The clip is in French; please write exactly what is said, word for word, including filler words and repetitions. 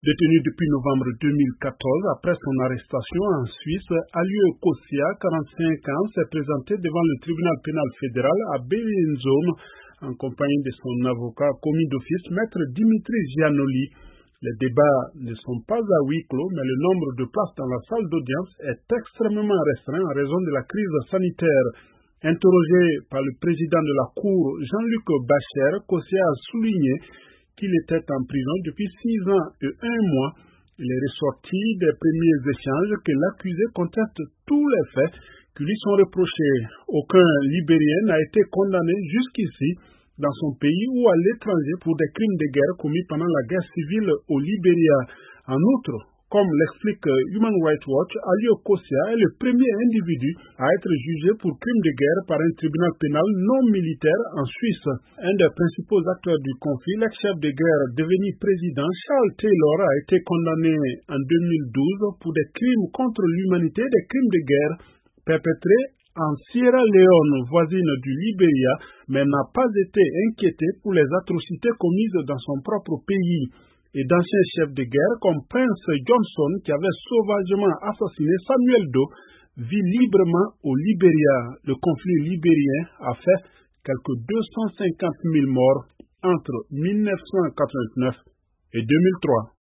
Détenu depuis novembre deux mille quatorze, après son arrestation en Suisse, Alieu Kosia, quarante-cinq ans, s'est présenté devant le tribunal pénal fédéral à Bellinzone en compagnie de son avocat commis d'office, maître Dimitri Giannoli. Les débats ne sont pas à huis clos, mais le nombre de places dans la salle d'audience est extrêmement restreint en raison de la crise sanitaire. Interrogé par le président de la Cour, Jean-Luc Bacher, Kosia a souligné qu'il était en prison depuis six ans et un mois. Il est ressorti des premiers échanges que l'accusé conteste tous les faits qui lui sont reprochés. Aucun Libérien n'a été condamné jusqu'ici dans son pays ou à l'étranger pour des crimes de guerre commis pendant la guerre civile au Libéria. En outre, comme l'explique Human Rights Watch, Alieu Kosia est le premier individu à être jugé pour crime de guerre par un tribunal pénal non militaire en Suisse. Un des principaux acteurs du conflit, l'ex-chef de guerre devenu président, Charles Taylor, a été condamné en deux mille douze pour des crimes contre l'humanité, des crimes de guerre perpétrés en Sierra Leone, voisine du Libéria, mais n'a pas été inquiété pour les atrocités commises dans son propre pays. Et d'anciens chefs de guerre comme Prince Johnson, qui avait sauvagement assassiné Samuel Doe, vit librement au Libéria. Le conflit libérien a fait quelques deux cent cinquante mille morts entre mille neuf cent quatre-vingt-neuf et deux mille trois.